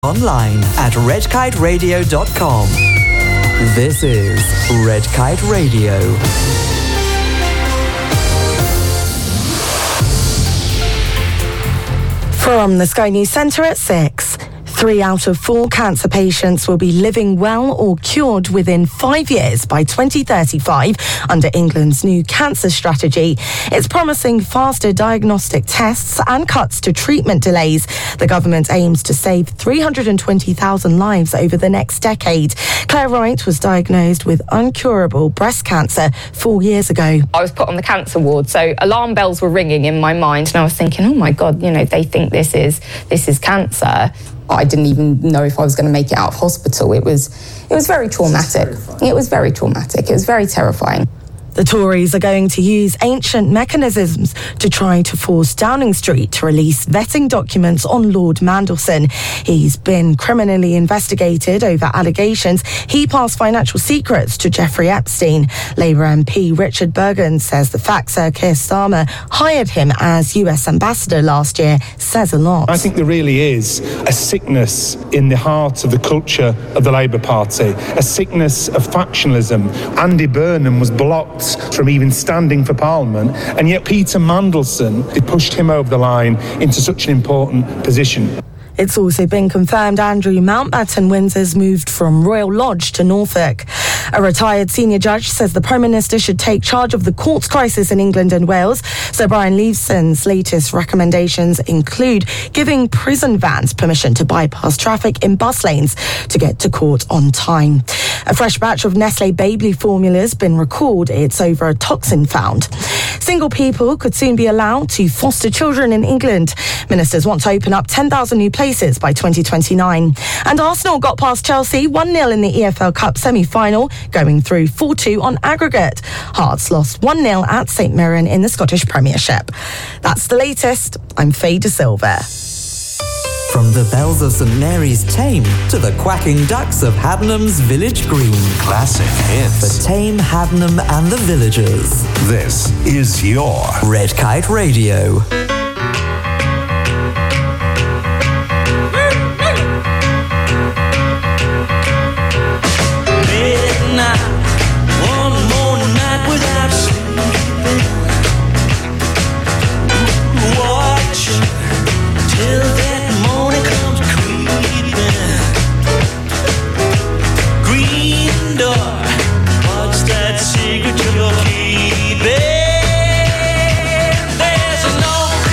Online at redkiteradio.com. This is Red Kite Radio. From the Sky News Centre at 6. 3 out of 4 cancer patients will be living well or cured within 5 years by 2035 under England's new cancer strategy. It's promising faster diagnostic tests and cuts to treatment delays. The government aims to save 320,000 lives over the next decade. Claire Wright was diagnosed with incurable breast cancer 4 years ago. I was put on the cancer ward, so alarm bells were ringing in my mind, and I was thinking, oh my God, they think this is cancer. I didn't even know if I was going to make it out of hospital. It was very traumatic. It was very traumatic. It was very terrifying. The Tories are going to use ancient mechanisms to try to force Downing Street to release vetting documents on Lord Mandelson. He's been criminally investigated over allegations he passed financial secrets to Jeffrey Epstein. Labour MP Richard Bergen says the fact Sir Keir Starmer hired him as US ambassador last year says a lot. I think there really is a sickness in the heart of the culture of the Labour Party, a sickness of factionalism. Andy Burnham was blocked from even standing for Parliament, and yet Peter Mandelson, they pushed him over the line into such an important position. It's also been confirmed Andrew Mountbatten Windsor's moved from Royal Lodge to Norfolk. A retired senior judge says the Prime Minister should take charge of the courts crisis in England and Wales. Sir Brian Leeson's latest recommendations include giving prison vans permission to bypass traffic in bus lanes to get to court on time. A fresh batch of Nestlé Baby formula has been recalled. It's over a toxin found. Single people could soon be allowed to foster children in England. Ministers want to open up 10,000 new places by 2029. And Arsenal got past Chelsea 1-0 in the EFL Cup semi-final, going through 4-2 on aggregate. Hearts lost 1-0 at St Mirren in the Scottish Premiership. That's the latest. I'm Faye De Silva. From the bells of St Mary's Tame to the quacking ducks of Haddenham's Village Green. Classic hits. For Tame, Haddenham and the villagers. This is your Red Kite Radio. There's no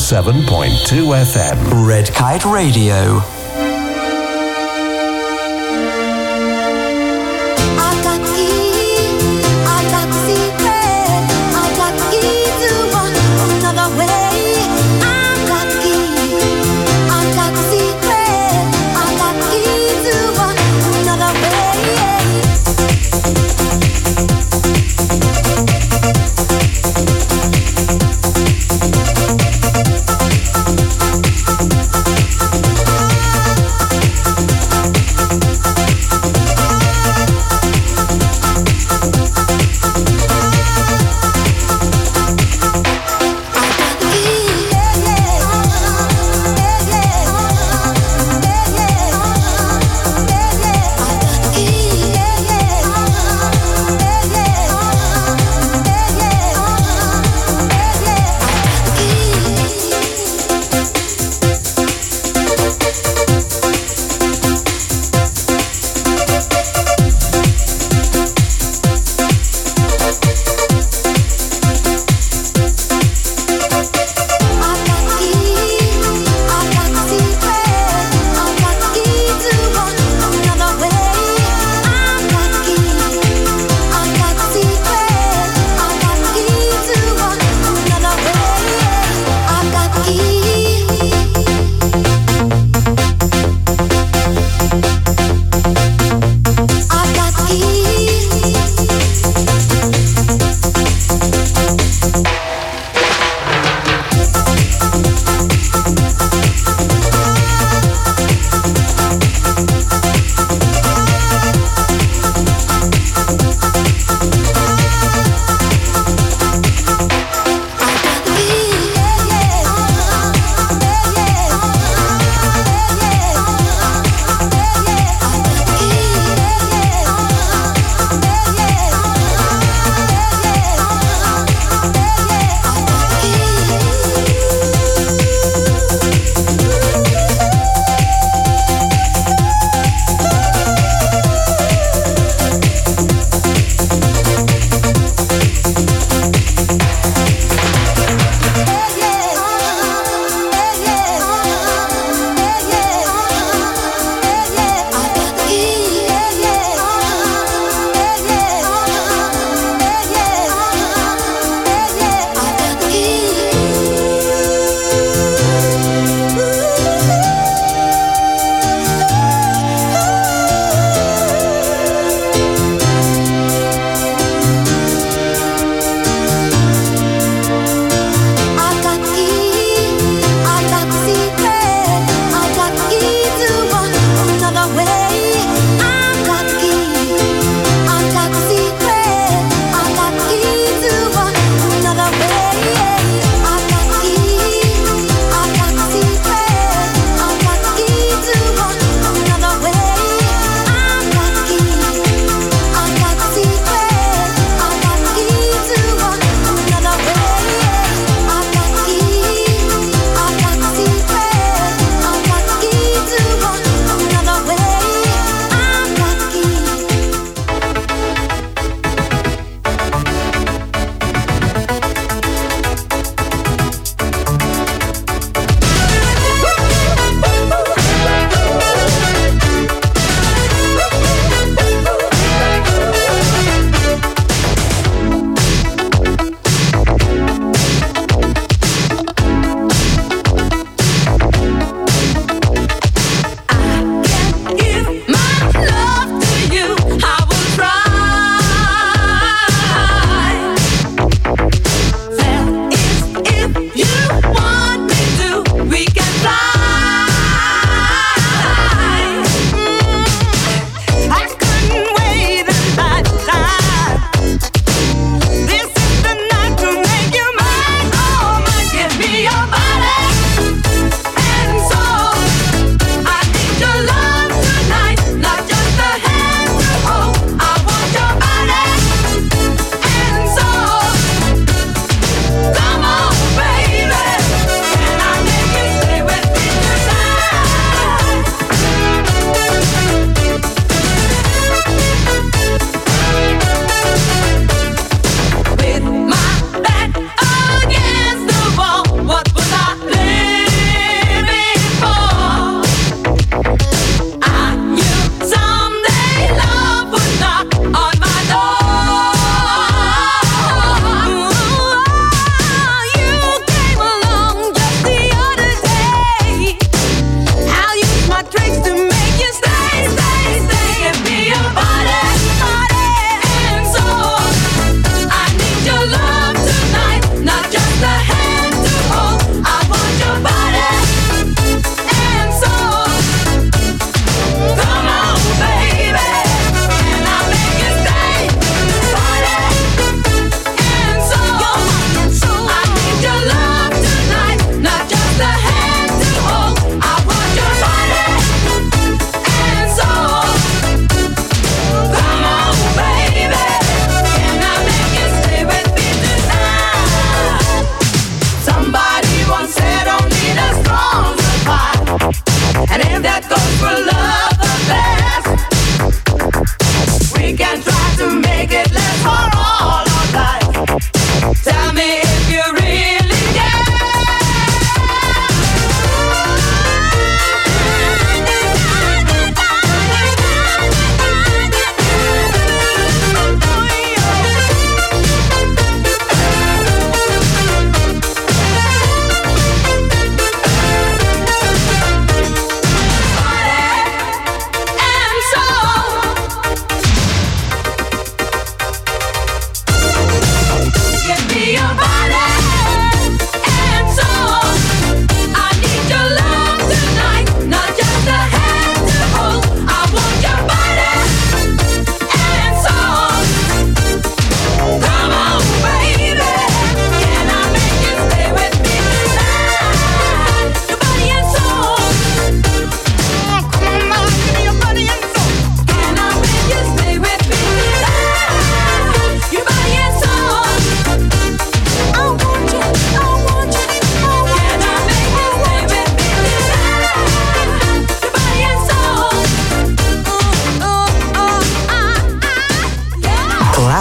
107.2 FM. Red Kite Radio.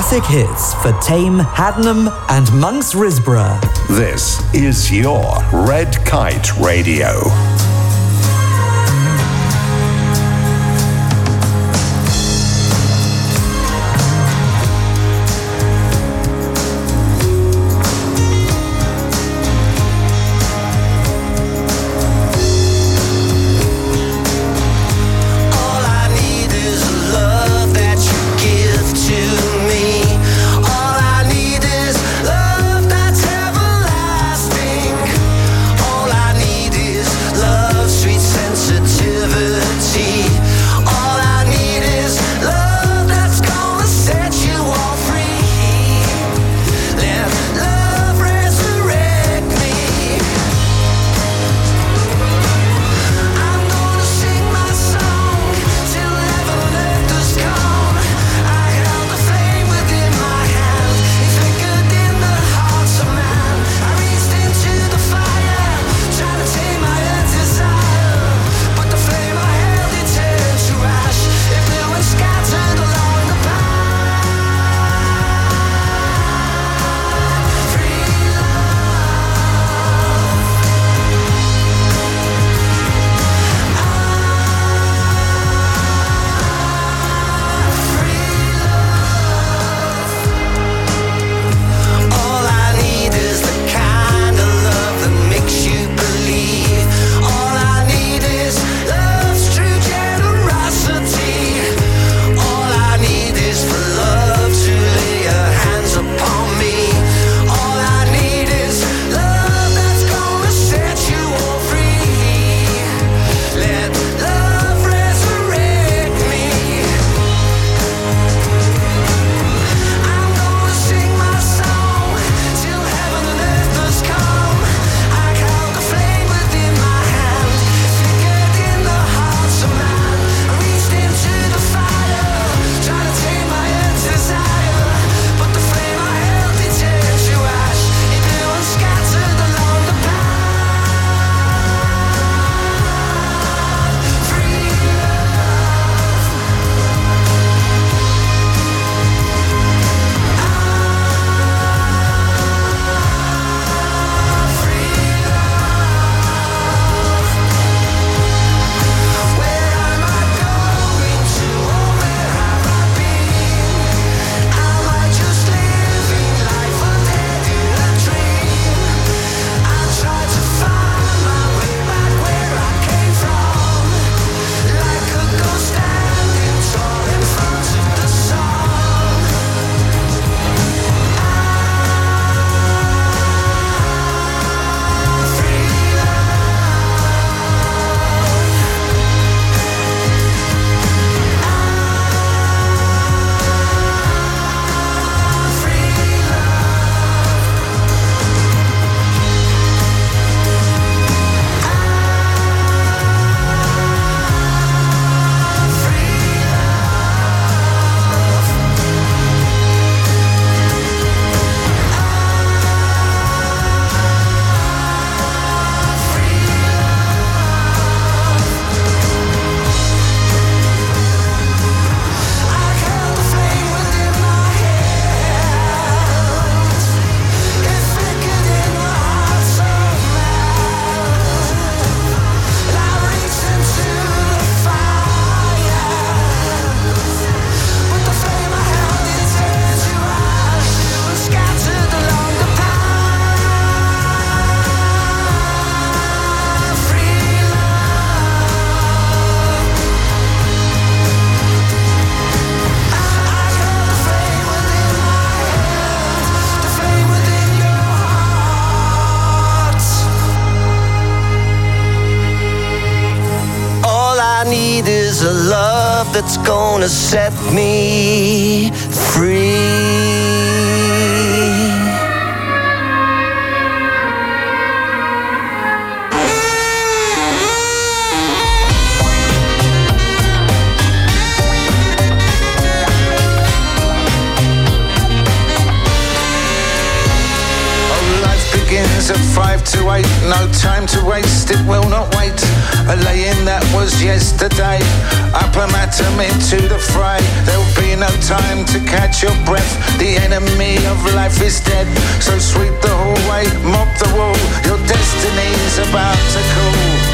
classic hits for Tame, Haddenham and Monks Risborough. This is your Red Kite Radio. That's gonna set me free. Life begins at 5 to 8, no time to waste, it will not wait. A lay-in that was yesterday, up a atom into the fray. There'll be no time to catch your breath, the enemy of life is dead. So sweep the hallway, mop the wall, your destiny's about to call.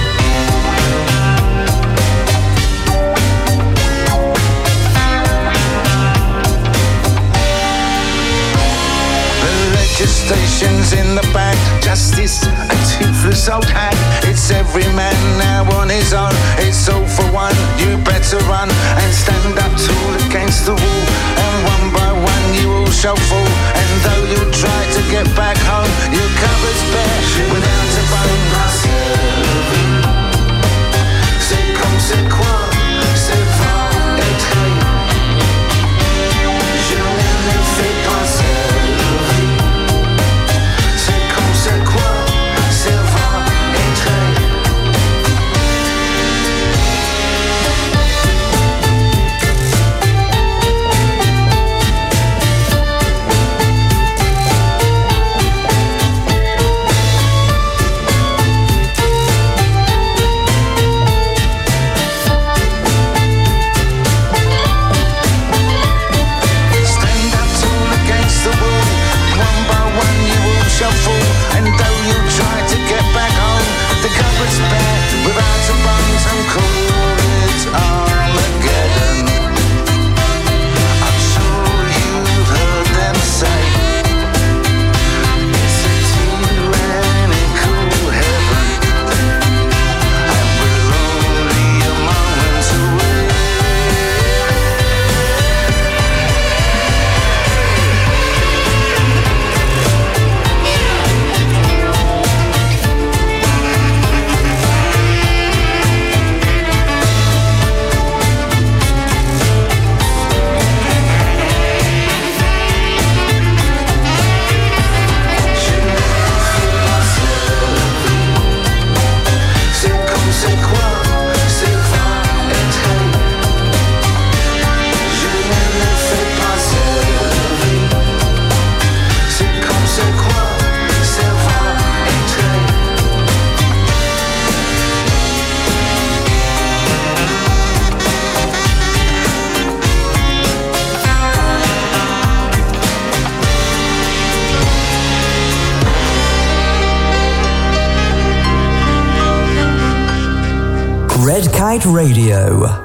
Stations in the back, justice, a toothless old hack. It's every man now on his own, it's all for one. You better run and stand up tall against the wall, and one by one you all shall fall. And though you try to get back home, your cupboard's bare without a bone. C'est comme c'est quoi, c'est va être. Je ne le fais pas seul. Red Kite Radio.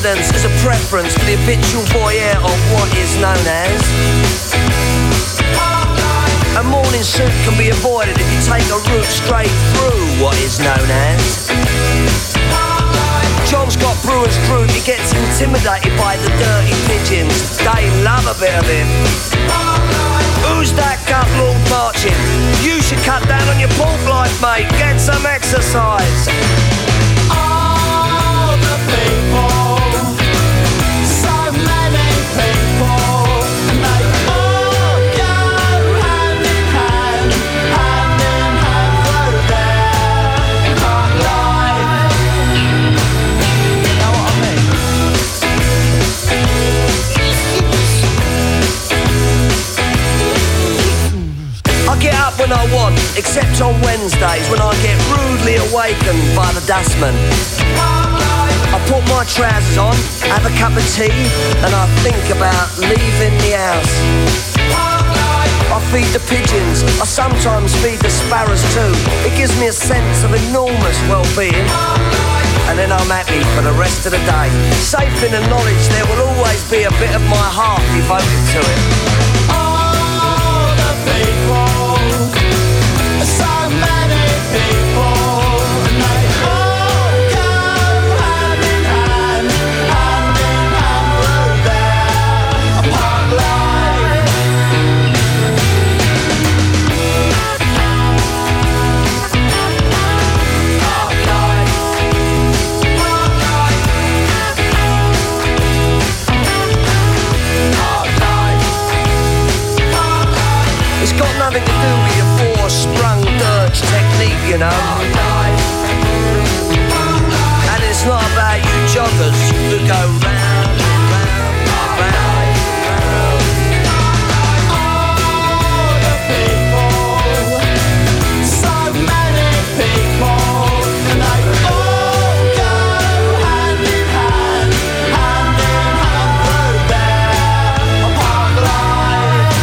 coincidence is a preference for the habitual voyeur of what is known as. A morning suit can be avoided if you take a route straight through what is known as. John's got brewer's group, he gets intimidated by the dirty pigeons. They love a bit of him. Who's that gut lord marching? You should cut down on your pork life, mate. Get some exercise. All the people, so many people, and they all go hand in hand through their hard life. You know what I mean? I get up when I want, except on Wednesdays when I get rudely awakened by the dustman. I put my trousers on, have a cup of tea, and I think about leaving the house. I feed the pigeons, I sometimes feed the sparrows too. It gives me a sense of enormous well-being. And then I'm happy for the rest of the day, safe in the knowledge there will always be a bit of my heart devoted to it. All the people, so many people, and they all go hand in hand through their park life. It's got nothing to do with your four-sprung dirge technique, you know. And it's not about you joggers who go round, round, round, round. All the people, so many people, and they all go hand in hand through their park life.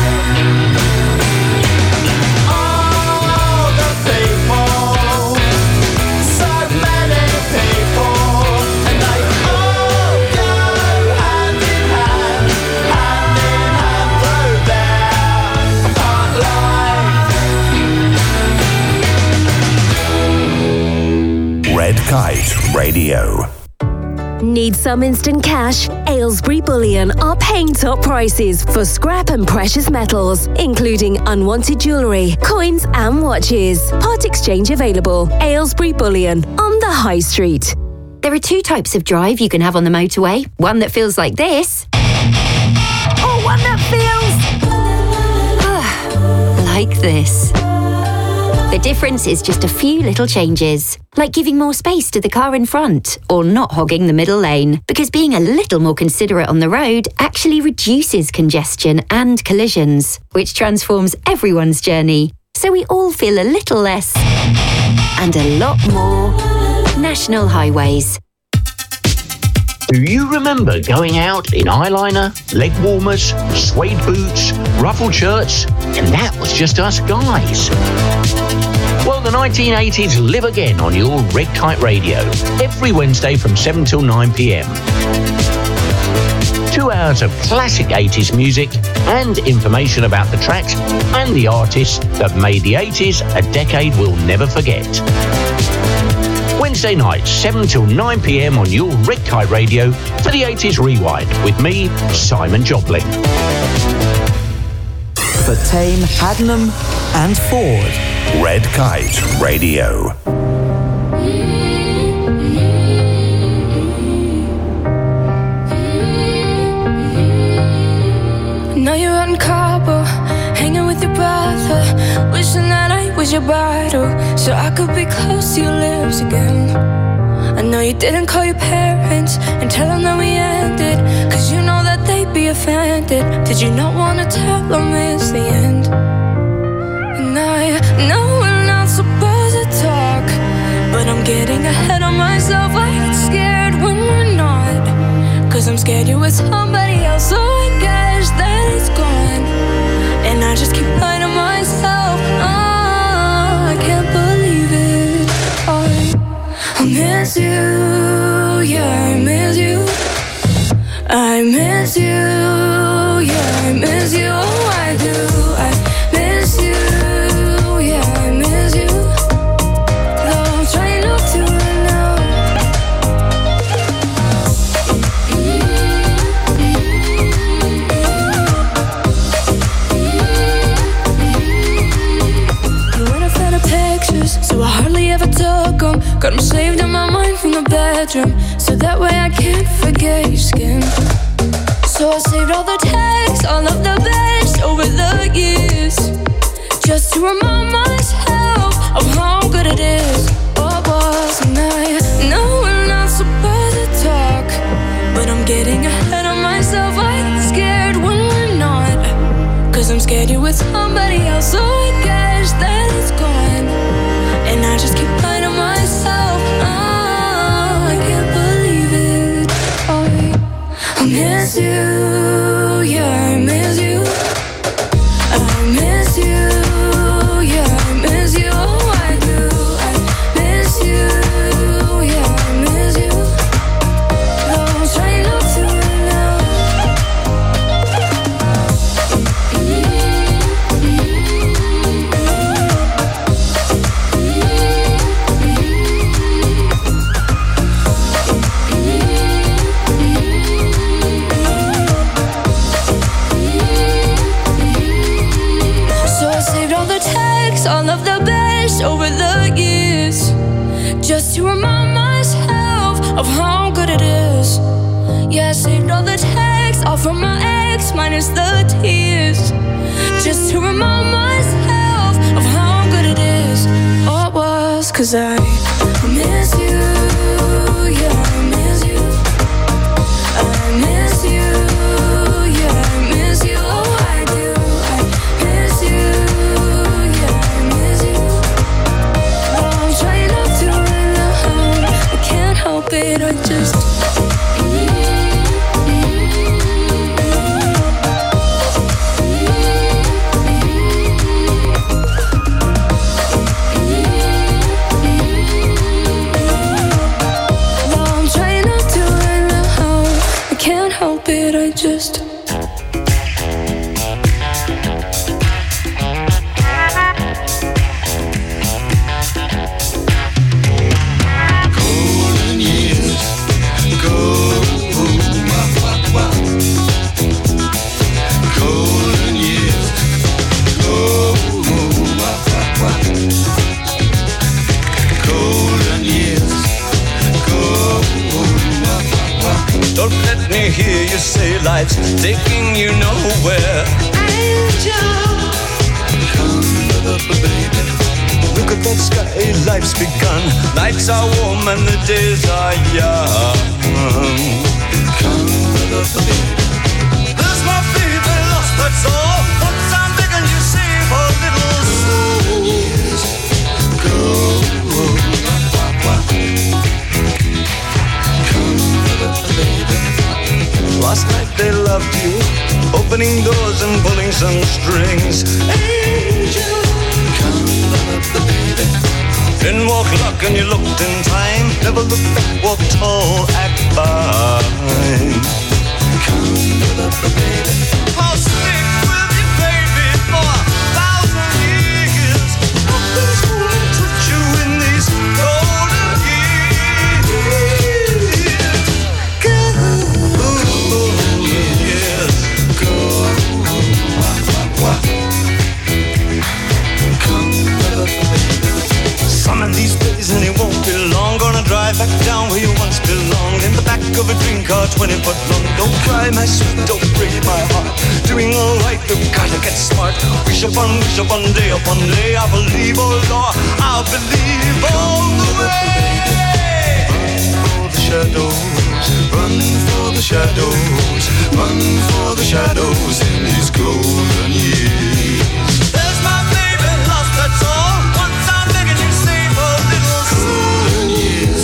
All the people, so many people, and they all go hand in hand through their park life. Red Kite Radio. Need some instant cash? Aylesbury Bullion are paying top prices for scrap and precious metals, including unwanted jewellery, coins and watches. Part exchange available. Aylesbury Bullion on the High Street. There are two types of drive you can have on the motorway. One that feels like this. Or one that feels... like this. The difference is just a few little changes, like giving more space to the car in front or not hogging the middle lane, because being a little more considerate on the road actually reduces congestion and collisions, which transforms everyone's journey, so we all feel a little less and a lot more National Highways. Do you remember going out in eyeliner, leg warmers, suede boots, ruffled shirts, and that was just us guys? Well, the 1980s live again on your Red Kite Radio, every Wednesday from 7 till 9 p.m. 2 hours of classic 80s music and information about the tracks and the artists that made the 80s a decade we'll never forget. Wednesday nights, 7 till 9 p.m. on your Red Kite Radio for the 80s Rewind with me, Simon Joplin. For Tame, Haddenham and Ford. Red Kite Radio. Now you're on Cabo, hanging with your brother, wishing that I was your bridal, so I could be close to your lips again. I know you didn't call your parents and tell them that we ended, cause you know that they'd be offended. Did you not want to tell them it's the end? And I know we're not supposed to talk, but I'm getting ahead of myself. I get scared when we're not, cause I'm scared you're with somebody else, so I guess that it's gone. And I just keep lying to myself. I can't believe it. I miss you, yeah, I miss you. I miss you, yeah, I miss you, oh I do. I miss you, yeah, I miss you. Though I'm trying not to right now. You went and found the pictures, so I hardly ever took them. Got them saved in my mind from the bedroom, so that way I can't forget your skin. So I saved all the texts, all of the best over the years, just to remind myself of how good it is. What wasn't I? No, we're not supposed to talk, but I'm getting ahead of myself. I'm scared when we're not, cause I'm scared you're with somebody else. So I guess that it's gone, and I just keep lying to myself. I can't believe it. I miss you, yeah, I miss you. I miss you, yeah, I miss you, oh I do. I miss you, yeah, I miss you. Though I'm trying not to right now. All of the best over the years, just to remind myself of how good it is. Yeah, I saved all the texts, all from my ex, minus the tears, just to remind myself of how good it is. Oh, it was, cause I miss you, yeah, I miss you. I miss you, yeah, I miss you, oh I do. I miss you. But I just I'm trying not to right now. I can't help it, I just don't let me hear you say life's taking you nowhere. Angel, come up, baby. Look at that sky, life's begun. Nights are warm and the days are young. Come up, baby. There's my baby lost, that's all. Once I'm begging you, save a little soul. Years go. Last night they loved you, opening doors and pulling some strings. Angel, come up the baby. Then walk luck and you looked in time. Never look back, walk tall, act fine. Come up the baby. I'll stick with you, baby, for 1,000 years. Nothing's gonna touch you in these golden years. Some of these days and it won't be long. Gonna drive back down where you once belonged, in the back of a dream car 20 foot long. Don't cry, my sweet, don't break my heart. Doing alright, you've gotta get smart. Wish upon day upon day. I believe, oh Lord, I believe all the way. Run for the shadows, run for the shadows, run for the shadows in these golden years. There's my baby lost, that's all. Once I'm begging you, save a little golden years.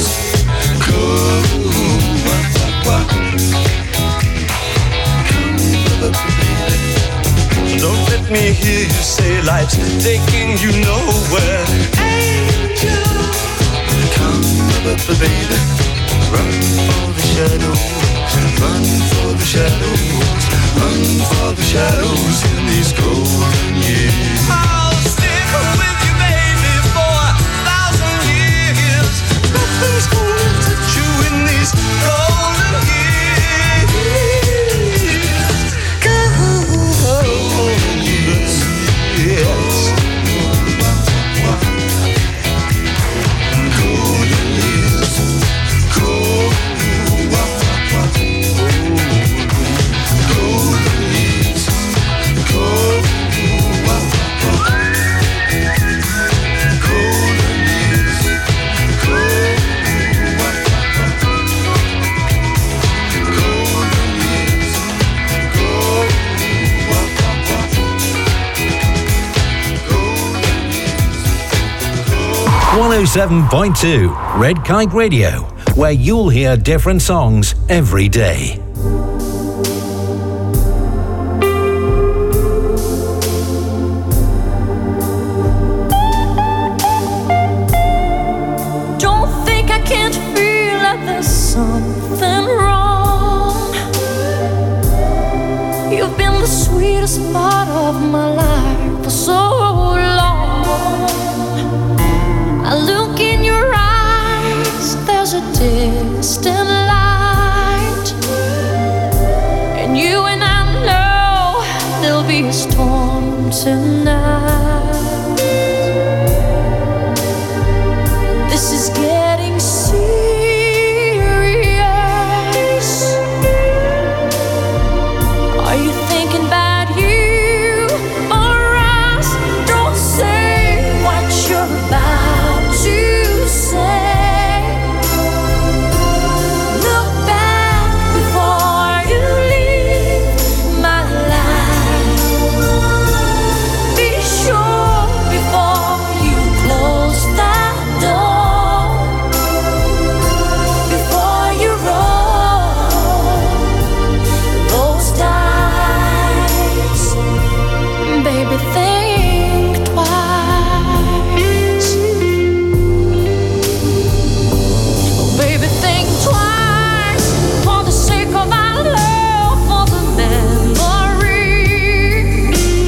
Don't let me hear you say life's taking you nowhere. Angel, come up, baby. Run for the shadows, run for the shadows. 107.2 Red Kite Radio, where you'll hear different songs every day. Don't think I can't feel like there's something wrong. You've been the sweetest part of my life for so long. I look in your eyes, there's a distant light, and you and I know there'll be a storm tonight. This is getting serious. Are you thinking about you or us? Don't say what you're about to say. Look back before you leave my life. Be sure before you close that door. Before you roll those dice, baby, think twice. Baby, think twice for the sake of our love, for the memory,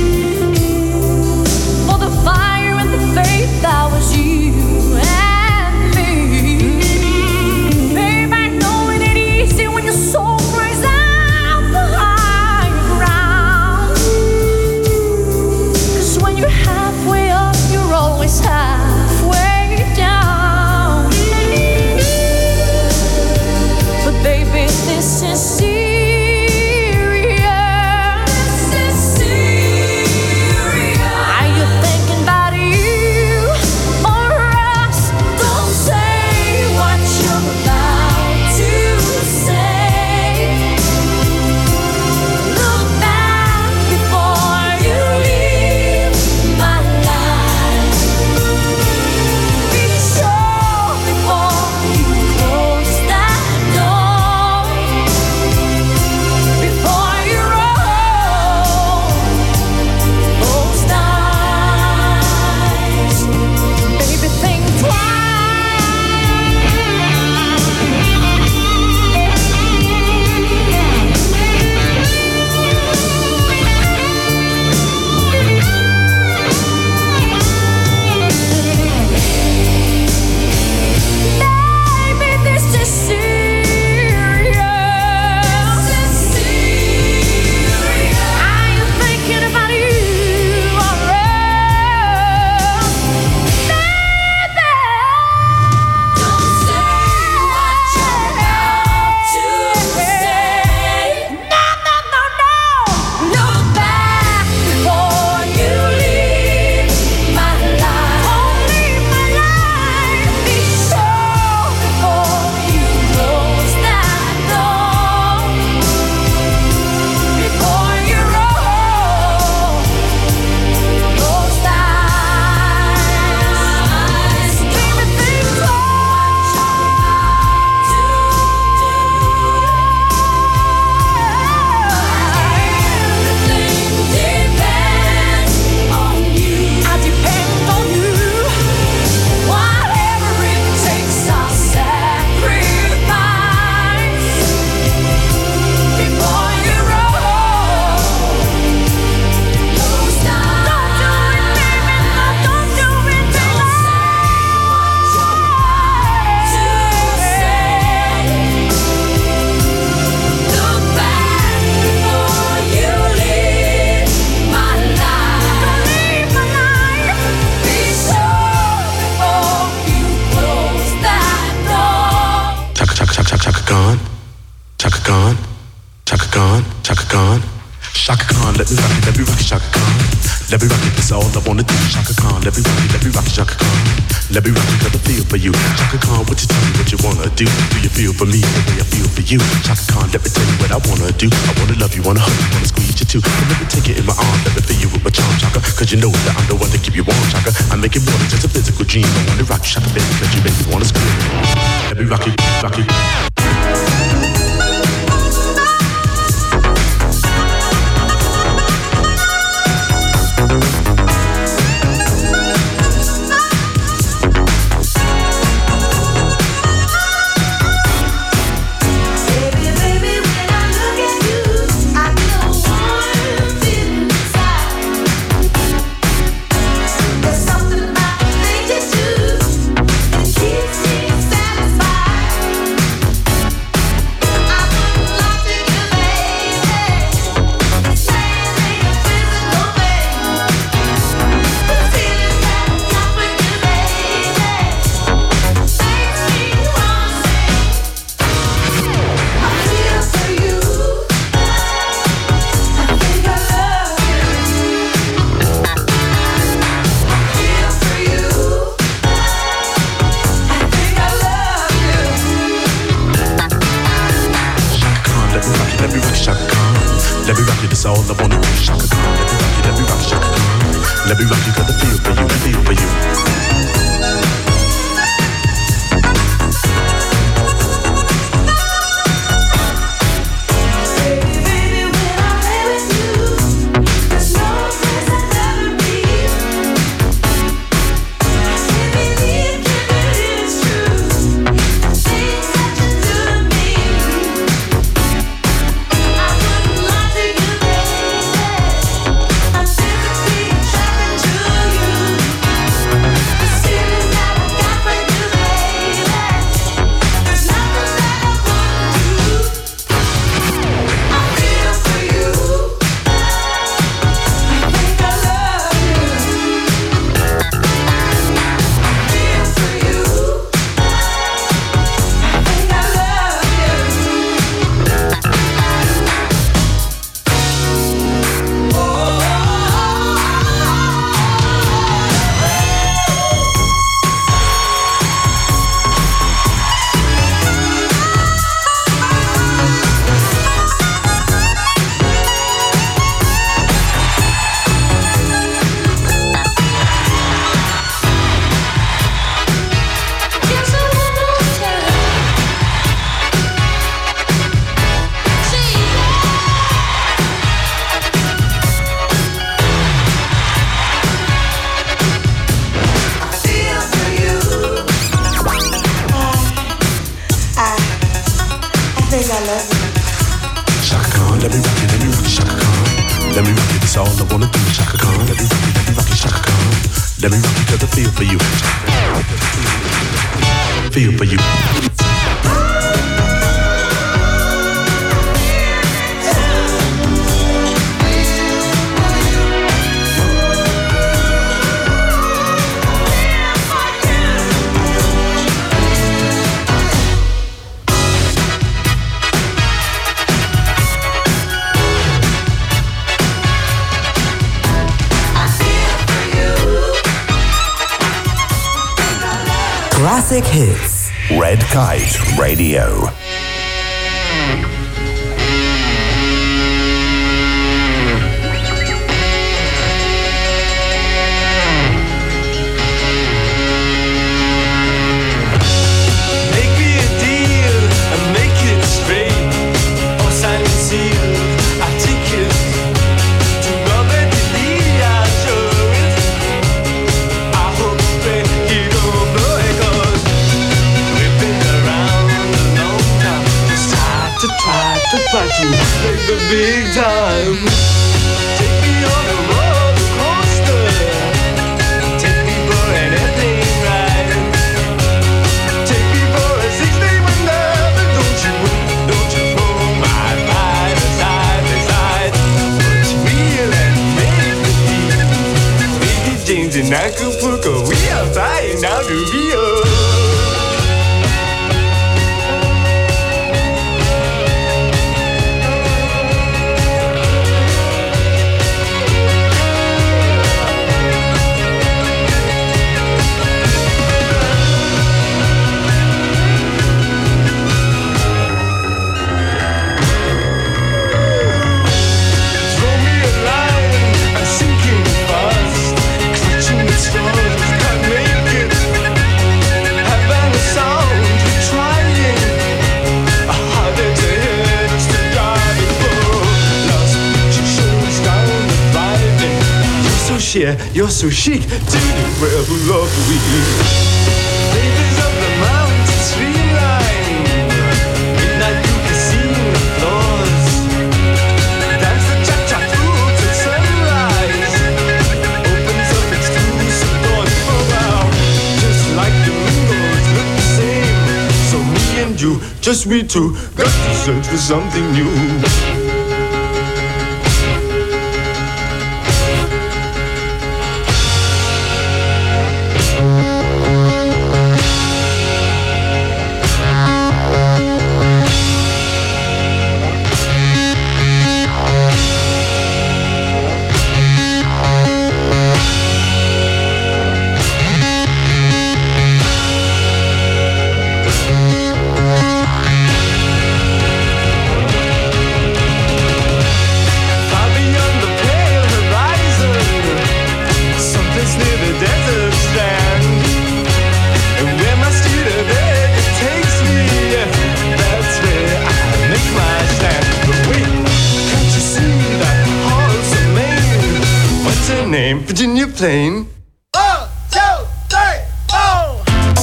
for the fire and the faith that was you and me. Babe, I know it ain't easy when your soul cries out for higher ground. 'Cause when you're halfway up, you're always halfway down. But baby, this is serious. This is serious. Are you thinking about you or us? Don't say what you're about to say. Look back before you leave my life. Be sure before you close that door. Before you roll those dice, baby, think Baby, this is serious. Are you thinking about you or us? Baby, don't say what you're about to say. No, no, no, no. Look back before you leave my life. Leave my life. Be sure before you close that door. Before you roll those dice, baby, think twice. Everything depends on you. I depend on you. Whatever it takes, I'll sacrifice. Before you roll those dice. Don't do it, baby. Don't say what you're about to say. Look back before you leave my life. Be sure before you close that door. Chaka Khan, Chaka Khan, Chaka Khan, Shaka Khan, let me rock it, Shaka Khan. Let me rock it, that's all I wanna do. Shaka Khan, let me rock it, Shaka Khan. Let me rock it, got a feel for you. Shaka Khan, what you tell me what you wanna do? Do you feel for me the way I feel for you? Shaka Khan, let me tell you what I wanna do. I wanna love you, wanna hug you, wanna squeeze you too. And let me take it in my arms, let me feel you with my charm, Shaka. Cause you know that I'm the one to keep you warm, Shaka. I make it more than just a physical dream. I wanna rock you, Shaka, baby, cause you make me wanna scream. Let me rock it, rock it. Classic hits. Red Kite Radio. The big time. Take me on a roller coaster. Take me for an airplane ride. Take me for a 6-day wonder. Don't you pull my mind side by side. What's real and make believe? Baby James in Acapulco, we are flying down to Rio. cheer. You're so chic, do you forever love we? Ladies of the mountain streamline, midnight you can see the floors. Dance the cha-cha through till sunrise. Opens up exclusive doors. Oh wow, just like the windows look the same. So me and you, just we two, got to search for something new. Virginia Plain. 1, 2, 3, 4.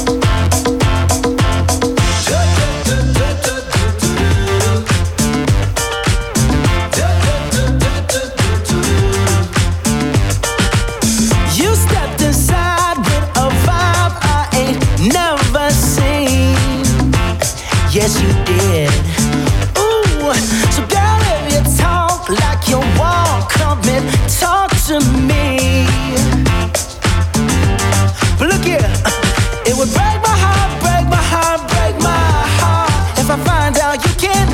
You stepped inside with a vibe I ain't never seen. Yes, you did. Ooh, so girl, if you talk like you walk, come and talk to me. But look here, it would break my heart, break my heart, break my heart if I find out you can't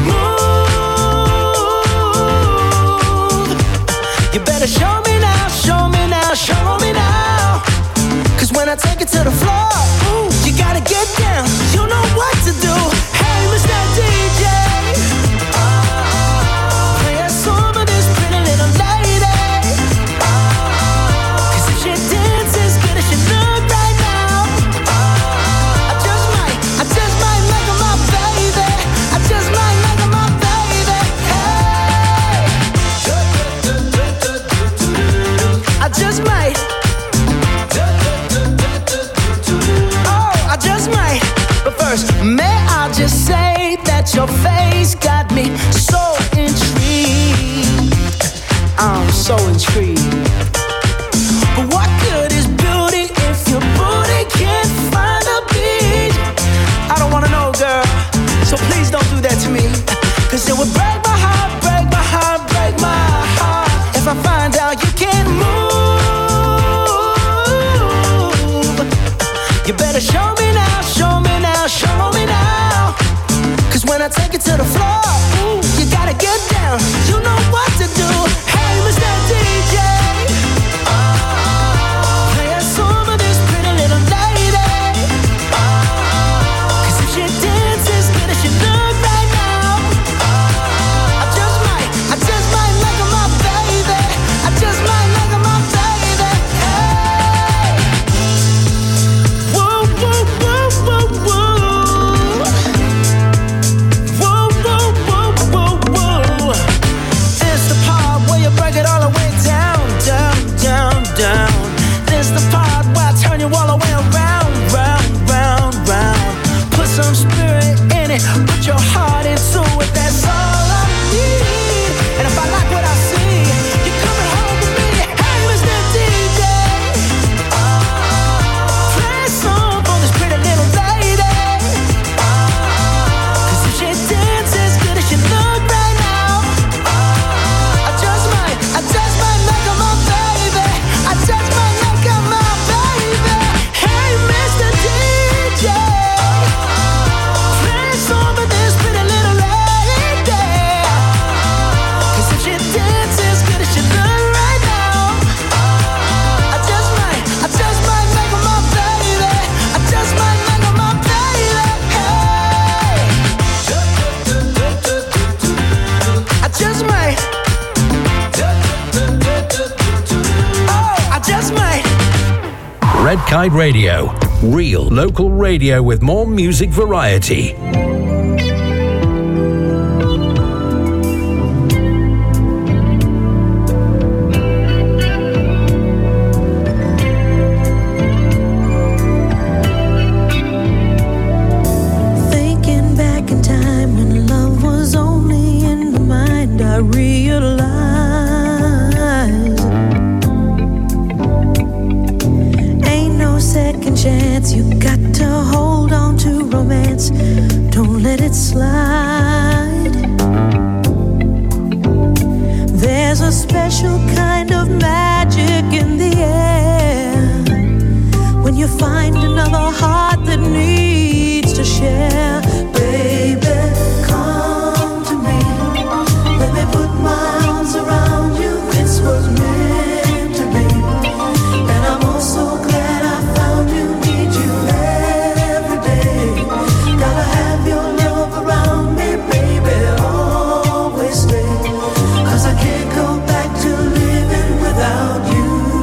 move. You better show me now, show me now, show me now. Cause when I take it to the floor, ooh, you gotta get down, you know what to do. Hey, Mr. DJ, play a song of this pretty little lady. Cause if she dances good as she look right now, I just might make her my baby. I just might make her my baby. Hey, I just might. Oh, I just might. But first, may I just say that your face got me so intrigued. I'm so intrigued. But what good is beauty if your booty can't find a beat? I don't wanna know, girl, so please don't do that to me. Cause it would break my heart, break my heart, break my heart if I find out you can't move. You better show me now, show me now, show me now. Cause when I take it to the floor, ooh, you gotta get down, you know what to do. Hey, Mr. DJ, play a song of this pretty little lady. Cause if she dances good as she look right now, I just might make her my baby. I just might make her my baby. Hey, whoa, whoa, whoa, whoa, whoa. Whoa, whoa, whoa, whoa, whoa. It's the part where you break it all the way down, down, down, down. This the part where I turn you all the way around, round, round, round. Put some spirit in it, put your heart into it. That's all I need. And if I like what I see, you're coming home with me. Hey, Mr. DJ, play a song for this pretty little lady. Cause if she dances good as she look right now, I just might make her my baby. I just might make her my baby. Hey, Mr. DJ, play a song for this pretty little lady. Cause if she dances good as she look right now, I just might make her my baby. I just might make her my baby. Hey, I just might. Oh, I just might. Red Kite Radio. Real local radio with more music variety. realize ain't no second chance. You got to hold on to romance. Don't let it slide. There's a special kind of magic in the air when you find another heart that needs to share. Baby, come to me. Let me put my arms around you. This was meant to be. And I'm also glad I found you. Need you every day. Gotta have your love around me, baby. Always stay. 'Cause I can't go back to living without you.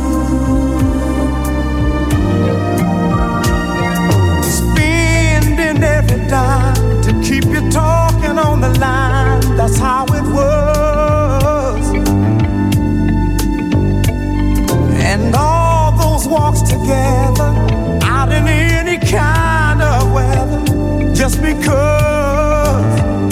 Spending every dime to keep you talking on the line. That's how it was. And all those walks together out in any kind of weather, just because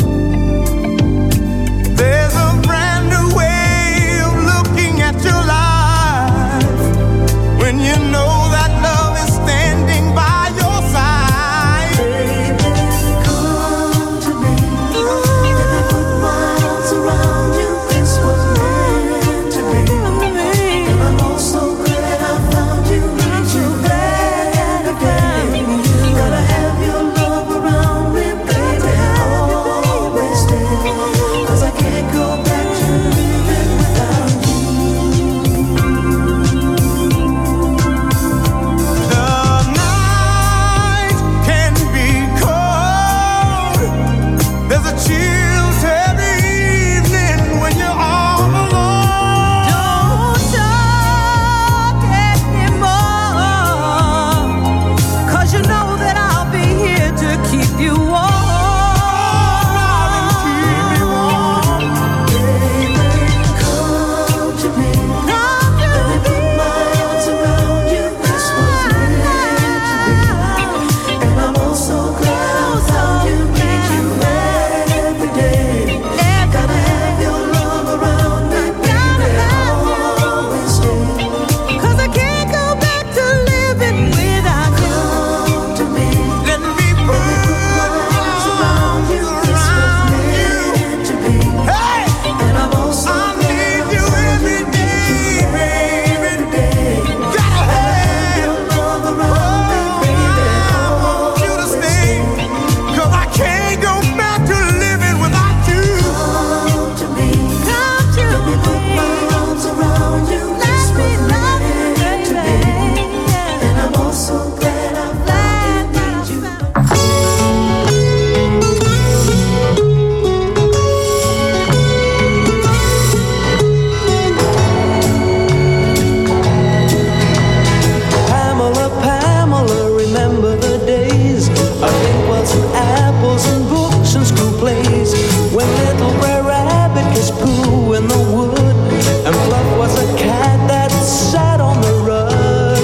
there's a brand new way of looking at your life when you know that love is standing by your side. Baby, come to me. Let me put my arms around you. This was meant to be. And I'm also glad I found you. Need you every day. Gotta have your love around me, baby. Always stay. 'Cause I can't go back to living without you. The night can be cold. There's a chill every evening when you're all alone. Don't talk anymore, 'cause you know that I'll be here to keep you warm. Come to me. Let me put my arms around you. This was meant to be. And I'm also glad I found you. Need you every day. Gotta have your love around me, baby. Always stay. 'Cause I can't go back to living without you. Come to me. Let me put my arms around you. This was meant to be. Hey! And I'm also I need you every day, baby. Gotta have your love around me, baby. I want you to stay. 'Cause I can't go back to living without you. Come to me. Come to Let me put my arms around you. This was meant to be. And I'm also glad I found you. Need you. Pamela, Pamela, remember the days I think was apples and books and school plays when little Brer Rabbit kissed Pooh in the wood and Fluff was a cat that sat on the rug.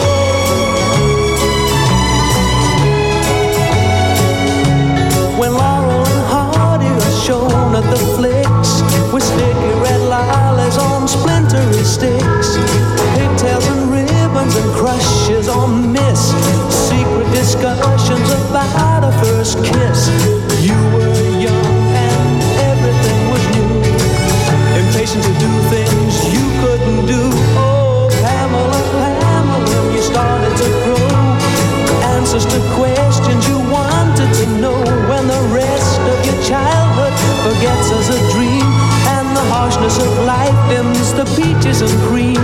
When Laurel and Hardy are shown at the flicks with sticky red lollies on splintery sticks, pigtails and ribbons and crushes on Miss, secret discussions about a first kiss. You were young and everything was new, impatient to do things you couldn't do. Oh, Pamela, Pamela, you started to grow answers to questions you wanted to know when the rest of your childhood forgets as a dream and the harshness of life dims the peaches and cream.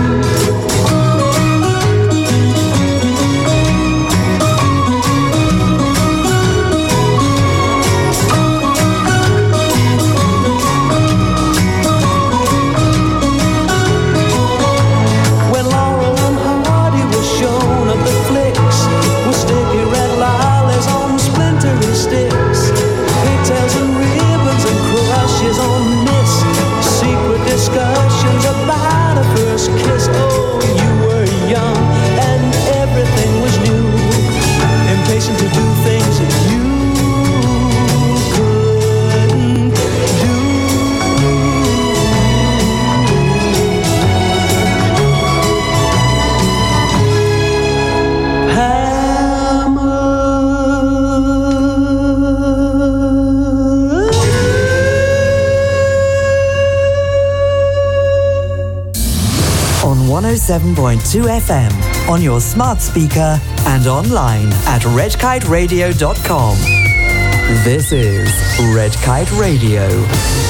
When Laurel and Hardy were shown at the flicks with sticky red lollies on splintery sticks, pigtails and ribbons and crushes on Miss, secret discussions about a first kiss. 97.2 FM on your smart speaker and online at redkiteradio.com. This is Red Kite Radio.